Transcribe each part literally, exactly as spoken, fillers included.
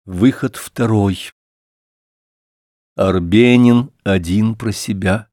Выход второй. Арбенин один про себя.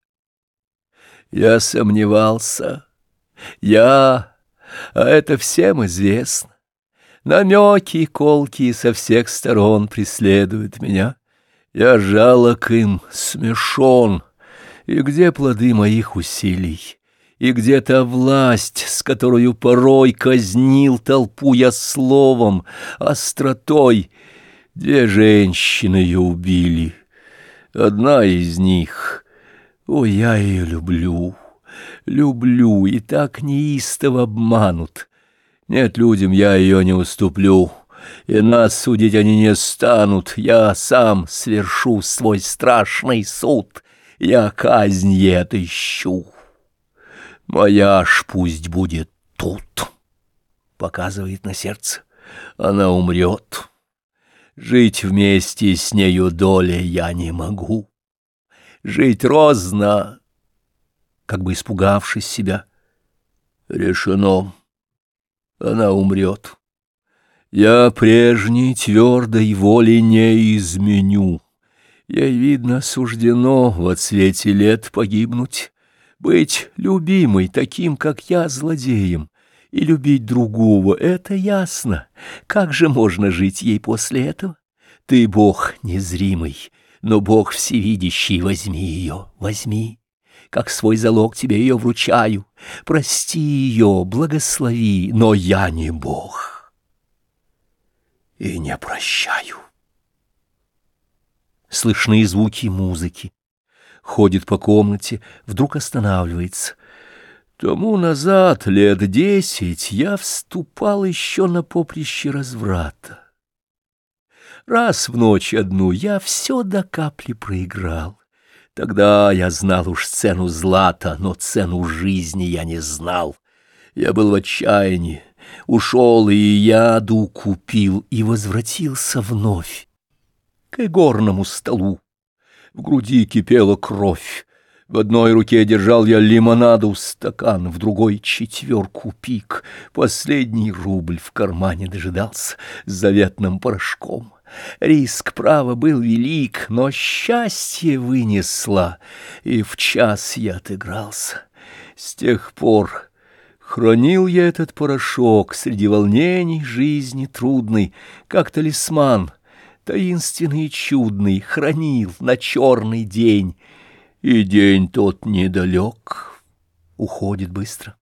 Я сомневался. Я, а это всем известно. Намеки колкие со всех сторон преследуют меня. Я жалок им, смешон. И где плоды моих усилий? И где та власть, с которой порой казнил толпу я словом, остротой? Две женщины ее убили. Одна из них... О, я ее люблю, люблю, и так неистово обманут. Нет, людям я ее не уступлю, и нас судить они не станут. Я сам свершу свой страшный суд, я казнь ей отыщу. Моя ж пусть будет тут, показывает на сердце, она умрет. Жить вместе с нею доля я не могу. Жить розно, как бы испугавшись себя. Решено, она умрет. Я прежней твердой воли не изменю. Ей, видно, суждено в отсвете лет погибнуть, быть любимой таким, как я, злодеем, и любить другого — это ясно. Как же можно жить ей после этого? Ты Бог незримый, но Бог всевидящий, возьми ее, возьми. Как свой залог тебе ее вручаю. Прости ее, благослови, но я не Бог и не прощаю. Слышны звуки музыки. Ходит по комнате, вдруг останавливается. Тому назад, лет десять, я вступал еще на поприще разврата. Раз в ночь одну я все до капли проиграл. Тогда я знал уж цену злата, но цену жизни я не знал. Я был в отчаянии, ушел и яду купил, и возвратился вновь к игорному столу. В груди кипела кровь. В одной руке держал я лимонаду стакан, в другой четверку пик. Последний рубль в кармане дожидался с заветным порошком. Риск, право, был велик, но счастье вынесла, и в час я отыгрался. С тех пор хранил я этот порошок среди волнений жизни трудной, как талисман, таинственный и чудный, хранил на черный день. И день тот недалек, уходит быстро.